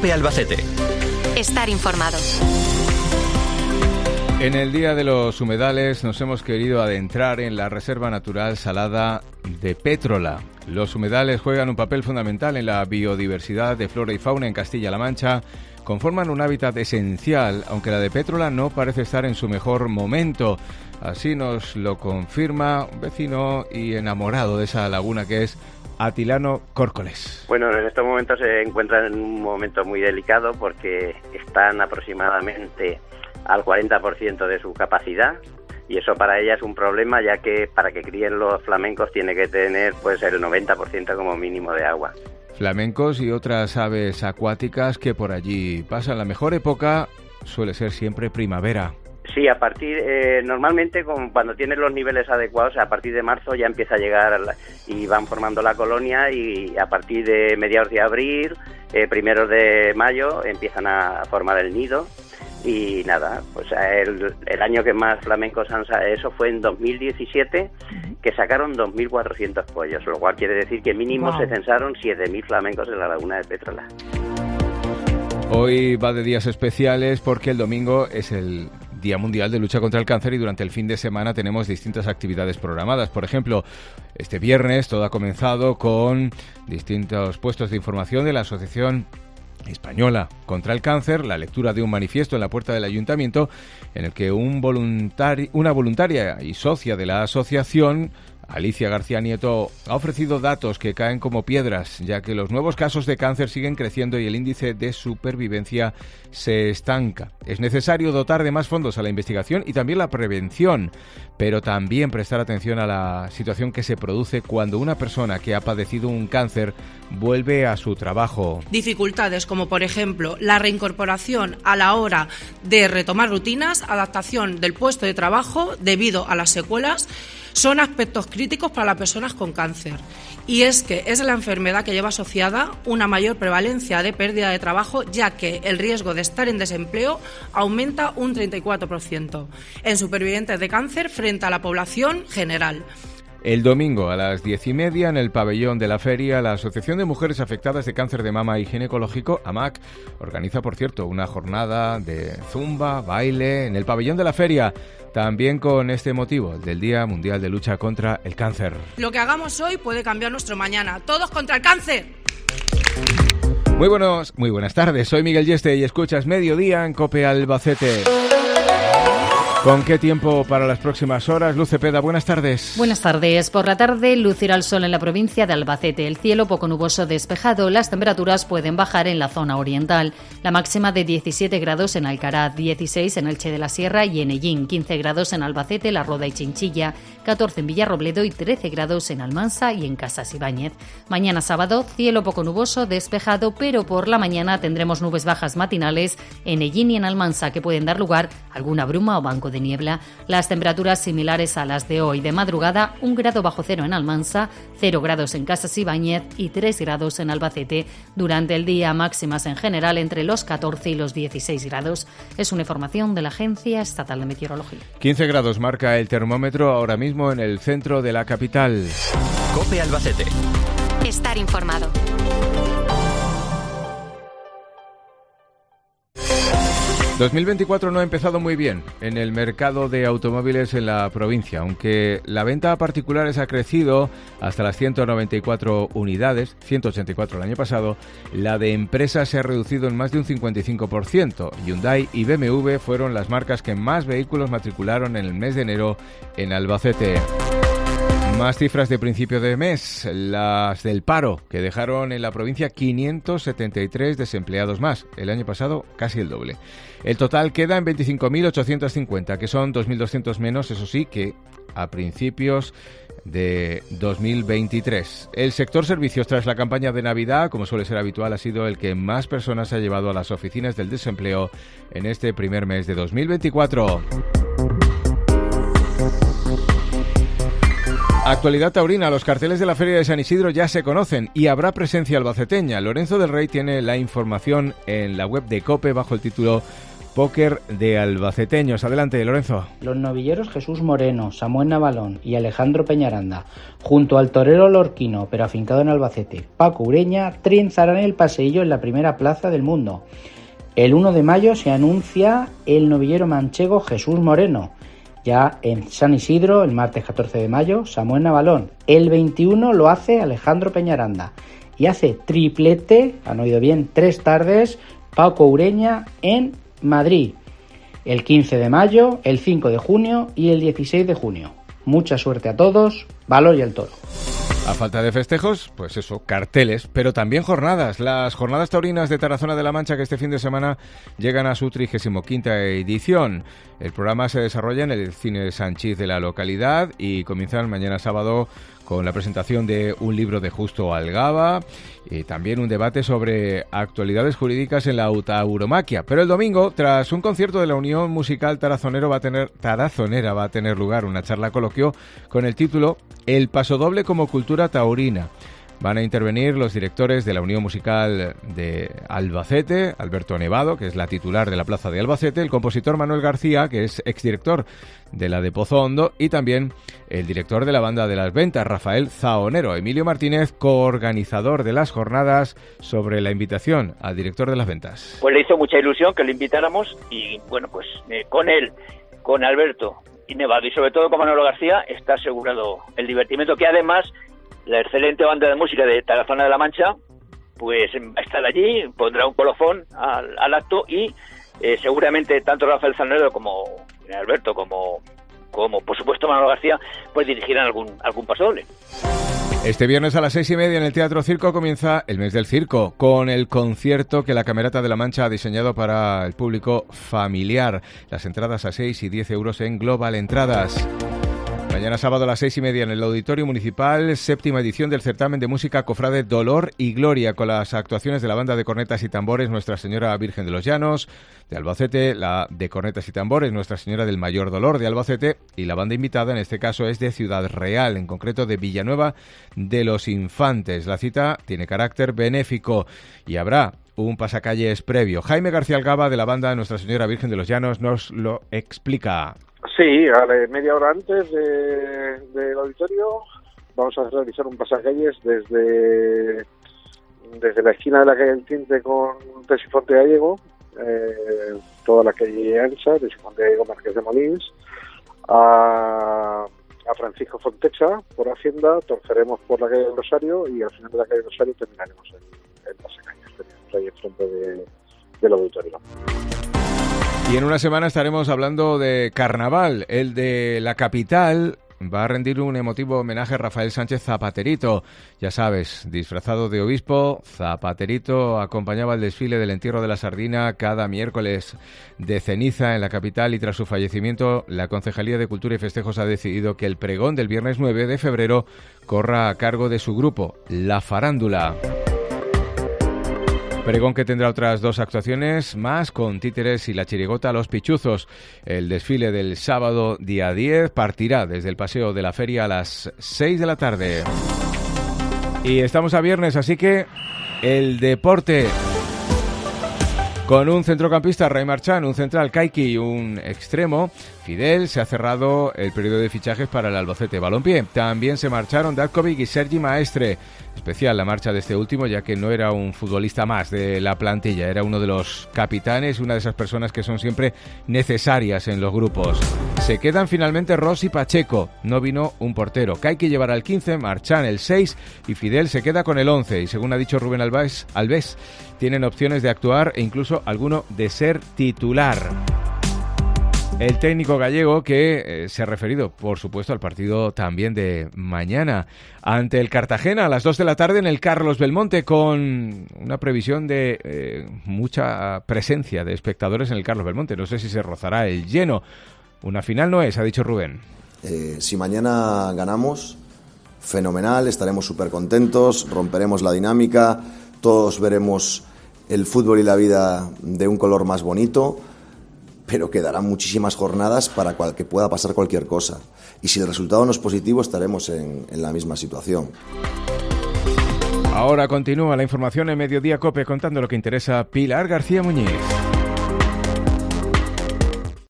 COPE Albacete. Estar informado. En el Día de los Humedales nos hemos querido adentrar en la Reserva Natural Salada de Pétrola. Los humedales juegan un papel fundamental en la biodiversidad de flora y fauna en Castilla-La Mancha. Conforman un hábitat esencial, aunque la de Pétrola no parece estar en su mejor momento. Así nos lo confirma un vecino y enamorado de esa laguna que es Atilano Córcoles. Bueno, en estos momentos se encuentran en un momento muy delicado porque están aproximadamente al 40% de su capacidad y eso para ella es un problema, ya que para que críen los flamencos tiene que tener pues el 90% como mínimo de agua. Flamencos y otras aves acuáticas que por allí pasan. La mejor época suele ser siempre primavera. Sí, a partir, normalmente cuando tienen los niveles adecuados, a partir de marzo ya empieza a llegar y van formando la colonia, y a partir de mediados de abril, primeros de mayo, empiezan a formar el nido. Y nada, pues el año que más flamencos han sacado, eso fue en 2017, que sacaron 2.400 pollos, lo cual quiere decir que mínimo se censaron 7.000 flamencos en la laguna de Pétrola. Hoy va de días especiales porque el domingo es el Día Mundial de Lucha contra el Cáncer y durante el fin de semana tenemos distintas actividades programadas. Por ejemplo, este viernes todo ha comenzado con distintos puestos de información de la Asociación Española contra el Cáncer, la lectura de un manifiesto en la puerta del ayuntamiento en el que una voluntaria y socia de la asociación, Alicia García Nieto, ha ofrecido datos que caen como piedras, ya que los nuevos casos de cáncer siguen creciendo y el índice de supervivencia se estanca. Es necesario dotar de más fondos a la investigación y también la prevención, pero también prestar atención a la situación que se produce cuando una persona que ha padecido un cáncer vuelve a su trabajo. Dificultades como, por ejemplo, la reincorporación a la hora de retomar rutinas, adaptación del puesto de trabajo debido a las secuelas, son aspectos críticos para las personas con cáncer. Y es que es la enfermedad que lleva asociada una mayor prevalencia de pérdida de trabajo, ya que el riesgo de estar en desempleo aumenta un 34% en supervivientes de cáncer frente a la población general. El domingo a las 10:30 en el pabellón de la feria, la Asociación de Mujeres Afectadas de Cáncer de Mama y Ginecológico, AMAC, organiza, por cierto, una jornada de zumba, baile en el pabellón de la feria, también con este motivo del Día Mundial de Lucha contra el Cáncer. Lo que hagamos hoy puede cambiar nuestro mañana. ¡Todos contra el cáncer! Muy buenas tardes, soy Miguel Yeste y escuchas Mediodía en COPE Albacete. ¿Con qué tiempo para las próximas horas? Luz Cepeda, buenas tardes. Buenas tardes. Por la tarde lucirá el sol en la provincia de Albacete. El cielo poco nuboso despejado. Las temperaturas pueden bajar en la zona oriental. La máxima de 17 grados en Alcaraz, 16 en Elche de la Sierra y en Ellín, 15 grados en Albacete, La Roda y Chinchilla, 14 en Villarrobledo y 13 grados en Almansa y en Casas Ibáñez. Mañana sábado, cielo poco nuboso despejado, pero por la mañana tendremos nubes bajas matinales en Ellín y en Almansa que pueden dar lugar a alguna bruma o banco de niebla. Las temperaturas similares a las de hoy. De madrugada, 1 grado bajo cero en Almansa, 0 grados en Casas Ibáñez y 3 grados en Albacete. Durante el día, máximas en general entre los 14 y los 16 grados. Es una información de la Agencia Estatal de Meteorología. 15 grados marca el termómetro ahora mismo en el centro de la capital. COPE Albacete. Estar informado. 2024 no ha empezado muy bien en el mercado de automóviles en la provincia, aunque la venta a particulares ha crecido hasta las 194 unidades, 184 el año pasado, la de empresas se ha reducido en más de un 55%. Hyundai y BMW fueron las marcas que más vehículos matricularon en el mes de enero en Albacete. Más cifras de principio de mes, las del paro, que dejaron en la provincia 573 desempleados más. El año pasado casi el doble. El total queda en 25.850, que son 2.200 menos, eso sí, que a principios de 2023. El sector servicios tras la campaña de Navidad, como suele ser habitual, ha sido el que más personas ha llevado a las oficinas del desempleo en este primer mes de 2024. Actualidad taurina, los carteles de la Feria de San Isidro ya se conocen y habrá presencia albaceteña. Lorenzo del Rey tiene la información en la web de COPE bajo el título póker de albaceteños. Adelante, Lorenzo. Los novilleros Jesús Moreno, Samuel Navalón y Alejandro Peñaranda, junto al torero lorquino, pero afincado en Albacete, Paco Ureña, trenzarán el paseillo en la primera plaza del mundo. El 1 de mayo se anuncia el novillero manchego Jesús Moreno. Ya en San Isidro, el martes 14 de mayo, Samuel Navalón. El 21 lo hace Alejandro Peñaranda. Y hace triplete, han oído bien, 3 tardes, Paco Ureña en Madrid. El 15 de mayo, el 5 de junio y el 16 de junio. Mucha suerte a todos, valor y al toro. A falta de festejos, pues eso, carteles, pero también jornadas. Las jornadas taurinas de Tarazona de la Mancha, que este fin de semana llegan a su 35ª edición. El programa se desarrolla en el Cine Sanchís de la localidad y comienzan mañana sábado con la presentación de un libro de Justo Algaba y también un debate sobre actualidades jurídicas en la tauromaquia. Pero el domingo, tras un concierto de la Unión Musical Tarazonera, va a tener lugar una charla coloquio con el título El pasodoble como cultura taurina. Van a intervenir los directores de la Unión Musical de Albacete, Alberto Nevado, que es la titular de la Plaza de Albacete, el compositor Manuel García, que es exdirector de la de Pozo Hondo, y también el director de la Banda de las Ventas, Rafael Zaonero. Emilio Martínez, coorganizador de las jornadas, sobre la invitación al director de las Ventas. Pues le hizo mucha ilusión que le invitáramos y bueno, pues con él, con Alberto y Nevado y sobre todo con Manuel García está asegurado el divertimento, que además la excelente banda de música de Tarazona de la Mancha pues va a estar allí, pondrá un colofón al acto y seguramente tanto Rafael Zaonero como Alberto como por supuesto Manuel García pues dirigirán algún pasodoble. Este viernes a las 6:30 en el Teatro Circo comienza el mes del circo, con el concierto que la Camerata de la Mancha ha diseñado para el público familiar. Las entradas a 6 y 10 euros en Global Entradas. Mañana sábado a las 6:30 en el Auditorio Municipal, 7ª edición del certamen de música cofrade Dolor y Gloria, con las actuaciones de la Banda de Cornetas y Tambores Nuestra Señora Virgen de los Llanos de Albacete, la de Cornetas y Tambores Nuestra Señora del Mayor Dolor de Albacete, y la banda invitada en este caso es de Ciudad Real, en concreto de Villanueva de los Infantes. La cita tiene carácter benéfico y habrá un pasacalles previo. Jaime García Algaba, de la Banda Nuestra Señora Virgen de los Llanos, nos lo explica. Sí, a media hora antes del auditorio vamos a realizar un pasacalles desde la esquina de la calle del Tinte con Tesifonte Gallego, toda la calle ancha, Tesifonte Gallego, Marqués de Molins, a Francisco Fontecha por Hacienda, torceremos por la calle del Rosario y al final de la calle del Rosario terminaremos el pasacalles. Tenemos ahí enfrente del auditorio. Y en una semana estaremos hablando de carnaval. El de la capital va a rendir un emotivo homenaje a Rafael Sánchez Zapaterito. Ya sabes, disfrazado de obispo, Zapaterito acompañaba el desfile del entierro de la sardina cada miércoles de ceniza en la capital, y tras su fallecimiento la Concejalía de Cultura y Festejos ha decidido que el pregón del viernes 9 de febrero corra a cargo de su grupo, La Farándula. Pregón que tendrá otras 2 actuaciones más, con títeres y la chirigota Los Pichuzos. El desfile del sábado día 10 partirá desde el Paseo de la Feria a las 6 de la tarde. Y estamos a viernes, así que el deporte. Con un centrocampista, Ray Marchán, un central, Kaiki, y un extremo, Fidel, se ha cerrado el periodo de fichajes para el Albacete Balompié. También se marcharon Datkovic y Sergi Maestre. Especial la marcha de este último, ya que no era un futbolista más de la plantilla, era uno de los capitanes, una de esas personas que son siempre necesarias en los grupos. Se quedan finalmente Ross y Pacheco, no vino un portero. Kaiki llevará el 15, Marchán el 6 y Fidel se queda con el 11. Y según ha dicho Rubén Alves, tienen opciones de actuar e incluso alguno de ser titular. El técnico gallego, que se ha referido, por supuesto, al partido también de mañana ante el Cartagena a las 2 de la tarde en el Carlos Belmonte, con una previsión de mucha presencia de espectadores en el Carlos Belmonte. No sé si se rozará el lleno. Una final no es, ha dicho Rubén. Si mañana ganamos, fenomenal, estaremos súper contentos, romperemos la dinámica, todos veremos el fútbol y la vida de un color más bonito, pero quedarán muchísimas jornadas para que pueda pasar cualquier cosa. Y si el resultado no es positivo, estaremos en la misma situación. Ahora continúa la información en Mediodía COPE, contando lo que interesa Pilar García Muñiz.